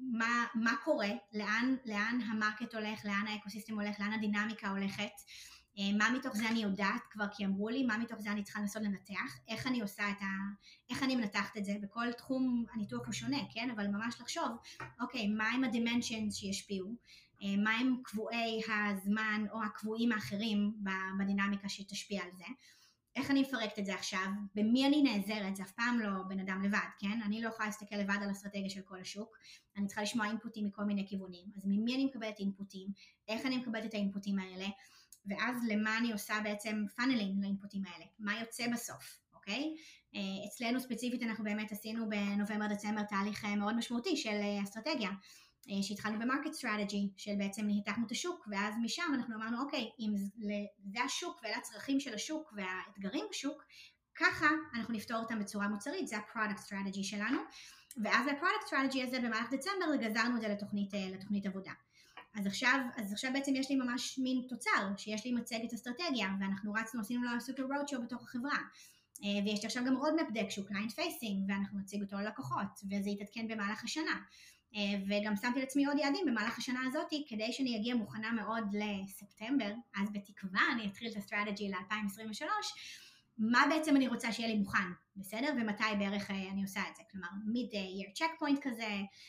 מה קורה, לאן המרקט הולך, לאן האקוסיסטם הולך, לאן הדינמיקה הולכת, מה מתוך זה אני יודעת כבר כי אמרו לי, מה מתוך זה אני צריכה לנסות לנתח, איך אני עושה איך אני מנתחת את זה, בכל תחום הניתוח הוא שונה, כן? אבל ממש לחשוב, אוקיי, מה הם הדימנשנס שישפיעו, מה הם קבועי הזמן או הקבועים האחרים בדינמיקה שתשפיע על זה, איך אני מפרקת את זה עכשיו, במי אני נעזרת, זה אף פעם לא בן אדם לבד, כן? אני לא יכולה להסתכל לבד על אסטרטגיה של כל השוק, אני צריכה לשמוע אינפוטים מכל מיני כיוונים, אז ממי אני מקבלת אינפוטים, איך אני מקבלת את האינפוטים האלה, ואז למה אני עושה בעצם פאנלינג לאינפוטים האלה, מה יוצא בסוף, אוקיי? אצלנו ספציפית אנחנו באמת עשינו בנובמבר-דצמבר תהליך מאוד משמעותי של אסטרטגיה, שהתחלנו במרקט סטרטג'י, של בעצם ניתחנו את השוק, ואז משם אנחנו אמרנו, אוקיי, אם זה השוק ואלה הצרכים של השוק והאתגרים בשוק, ככה אנחנו נפתור אותם בצורה מוצרית, זה הפרודקט סטרטג'י שלנו, ואז הפרודקט סטרטג'י הזה במהלך דצמבר גזרנו את זה לתוכנית עבודה. אז עכשיו בעצם יש לי ממש מין תוצר, שיש לי מצגת אסטרטגיה, ואנחנו עשינו לו סופר רוד שואו בתוך החברה, ויש לי עכשיו גם רודמפ דק שהוא קליינט פייסינג, ואנחנו נציג אותו ללקוחות, וזה יתעדכן במהלך השנה, וגם שמתי לעצמי עוד יעדים במהלך השנה הזאת, כדי שאני אגיע מוכנה מאוד לספטמבר, אז בתקווה אני אתחיל את הסטרטג'י ל-2023, מה בעצם אני רוצה שיהיה לי מוכן, בסדר? ומתי בערך אני עושה את זה, כלומר mid-year checkpoint כזה,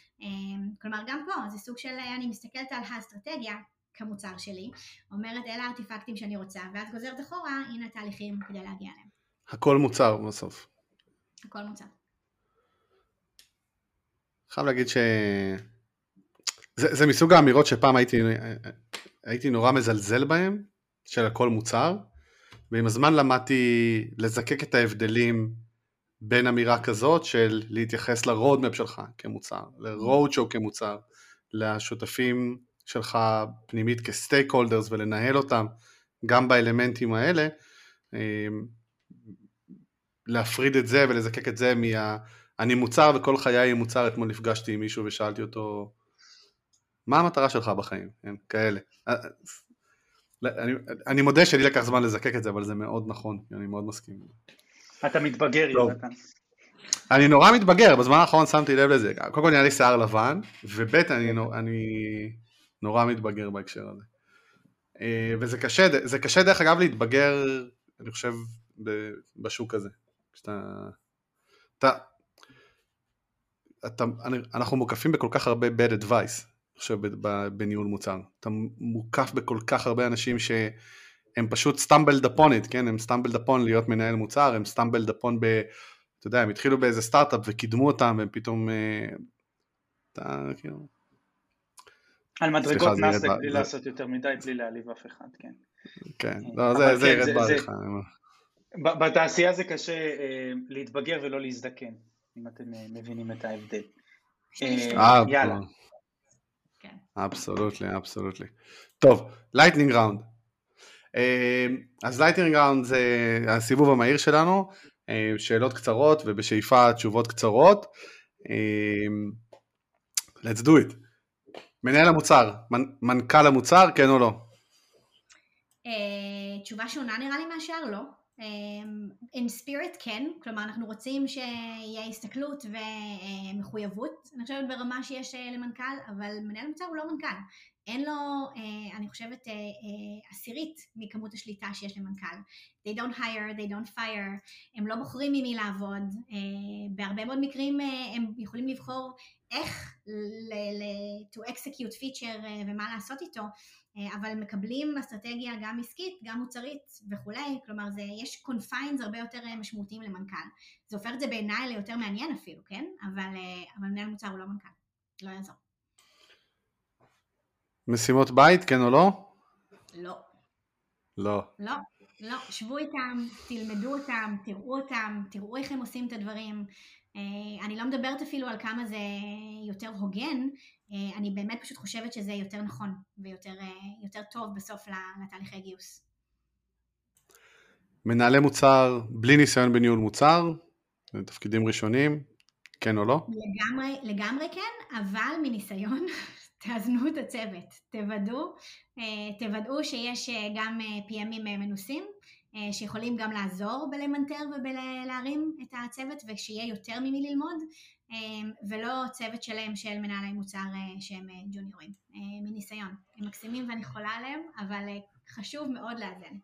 כלומר גם פה זה סוג של אני מסתכלת על האסטרטגיה כמוצר שלי, אומרת אלה הארטיפקטים שאני רוצה, ואז גוזרת אחורה, הנה התהליכים כדי להגיע אליהם. הכל מוצר בסוף. הכל מוצר. חייב להגיד זה מסוג האמירות שפעם הייתי נורא מזלזל בהם, של הכל מוצר, ועם הזמן למדתי לזקק את ההבדלים בין אמירה כזאת של להתייחס לרודמפ שלך כמוצר, לרודשואו כמוצר, לשותפים שלך פנימית כסטייק הולדרס ולנהל אותם גם באלמנטים האלה, להפריד את זה ולזקק את זה אני מוצר וכל חיי מוצר. אתמול נפגשתי עם מישהו ושאלתי אותו, מה המטרה שלך בחיים? כאלה. אני מודה שלי לקח זמן לזקק את זה, אבל זה מאוד נכון, אני מאוד מסכים. אתה מתבגר, יונתן. אני נורא מתבגר, בזמן האחרון שמתי לב לזה. קודם כל נהיה לי שיער לבן, ובית אני נורא מתבגר בהקשר הזה. וזה קשה, זה קשה דרך אגב להתבגר, אני חושב, בשוק הזה. אנחנו מוקפים בכל כך הרבה bad advice, אני חושב, בניהול מוצר. אתה מוקף בכל כך הרבה אנשים שהם פשוט stumbled upon it, כן? הם stumbled upon להיות מנהל מוצר, הם stumbled upon אתה יודע, הם התחילו באיזה סטארט-אפ וקידמו אותם, והם פתאום, כאילו... על מדרגות נאסק, בלי לעשות יותר מדי, בלי להעליב אף אחד, כן. כן, לא, זה ירד בעריכה. בתעשייה זה קשה להתבגר ולא להזדקן, אם אתם מבינים את ההבדל. יאללה. אבסולוטלי. טוב, לייטנינג ראונד. אז לייטנינג ראונד זה הסיבוב המהיר שלנו, שאלות קצרות ובשאיפה תשובות קצרות. Let's do it. מנהל המוצר, מנכ"ל המוצר, כן או לא? תשובה שונה נראה לי מהשאר, לא. In spirit כן, כלומר אנחנו רוצים שיהיה הסתכלות ומחויבות, אני חושבת ברמה שיש למנכ"ל, אבל מנהל המוצר הוא לא מנכ"ל. אין לו, אני חושבת, עשירית מכמות השליטה שיש למנכ"ל. They don't hire, they don't fire, הם לא בוחרים ממי לעבוד, בהרבה מאוד מקרים הם יכולים לבחור איך to execute feature ומה לעשות איתו, אבל הם מקבלים אסטרטגיה גם עסקית, גם מוצרית וכולי, כלומר יש confines הרבה יותר משמעותיים למנכ"ל. זה הופך את זה בעיניי ליותר מעניין אפילו, כן? אבל מנהל מוצר הוא לא מנכ"ל, לא יעזור. משימות בית, כן או לא? לא. לא. שבו איתם, תלמדו אותם, תראו אותם, תראו איך הם עושים את הדברים. אני לא מדברת אפילו על כמה זה יותר הוגן, אני באמת פשוט חושבת שזה יותר נכון ויותר טוב בסוף לתהליכי גיוס. מנהלי מוצר בלי ניסיון בניהול מוצר, תפקידים ראשונים, כן או לא? לגמרי כן, אבל מניסיון תאזנו את הצוות, תוודאו שיש גם PM'ים מנוסים, שיכולים גם לעזור בלמנטר ובלהרים את הצוות, ושיהיה יותר ממי ללמוד, ולא צוות שלם של מנהלי מוצר שהם ג'וניורים, מניסיון. הם מקסימים ואני חולה עליהם, אבל חשוב מאוד לאזן.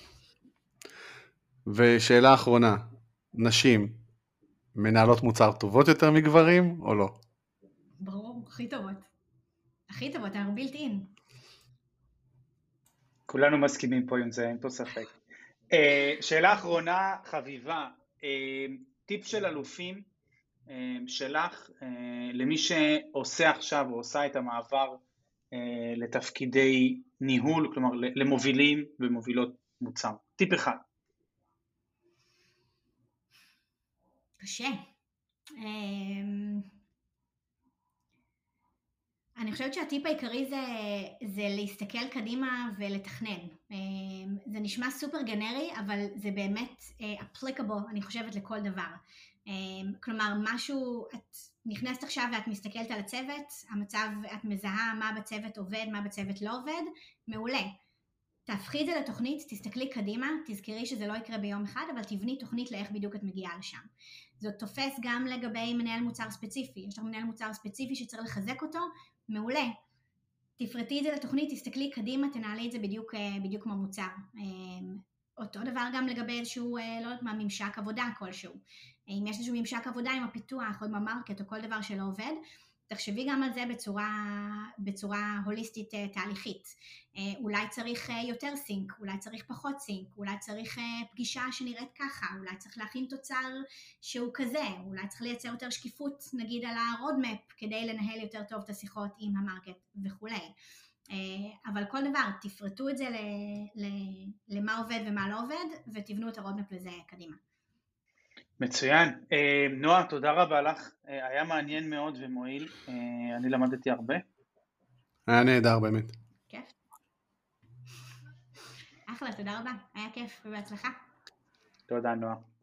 ושאלה אחרונה, נשים, מנהלות מוצר טובות יותר מגברים או לא? ברור, הכי טובות, אנחנו בילט אין. כולנו מסכימים פה עם זה, אין פה ספק. שאלה אחרונה חביבה, טיפ של אלופים שלך למי שעושה עכשיו או עושה את המעבר לתפקידי ניהול, כלומר למובילים ומובילות מוצר. טיפ אחד. קשה. אני חושבת שהטיפ העיקרי זה להסתכל קדימה ולתכנן. זה נשמע סופר גנרי, אבל זה באמת applicable, אני חושבת, לכל דבר. כלומר, משהו, את נכנסת עכשיו ואת מסתכלת על הצוות, המצב, את מזהה מה בצוות עובד, מה בצוות לא עובד, מעולה. תהפכי את זה לתוכנית, תסתכלי קדימה, תזכרי שזה לא יקרה ביום אחד, אבל תבני תוכנית לאיך בדיוק את מגיעה לשם. זאת תופס גם לגבי מנהל מוצר ספציפי. יש לך מנהל מוצר ספציפי שצריך לחזק אותו, מעולה. תפרטי את זה לתוכנית, תסתכלי קדימה, תנהלי את זה בדיוק כמו מוצר. אותו דבר גם לגבי איזשהו, לא יודעת מה, ממשק עבודה כלשהו. אם יש איזשהו ממשק עבודה עם הפיתוח או עם המרקט או כל דבר שלא עובד, תחשבי גם על זה בצורה הוליסטית תהליכית. אולי צריך יותר סינק, אולי צריך פחות סינק, אולי צריך פגישה שנראית ככה, אולי צריך להכין תוצר שהוא כזה, אולי צריך לייצר יותר שקיפות נגיד על הרודמפ כדי לנהל יותר טוב את השיחות עם המרקט וכו'. אבל כל דבר, תפרטו את זה למה עובד ומה לא עובד ותבנו את הרודמפ לזה קדימה. מצוין. נועה, תודה רבה לך, היה מעניין מאוד ומועיל, אני למדתי הרבה. היה נהדר באמת. כיף. אחלה, תודה רבה, היה כיף ובהצלחה. תודה נועה.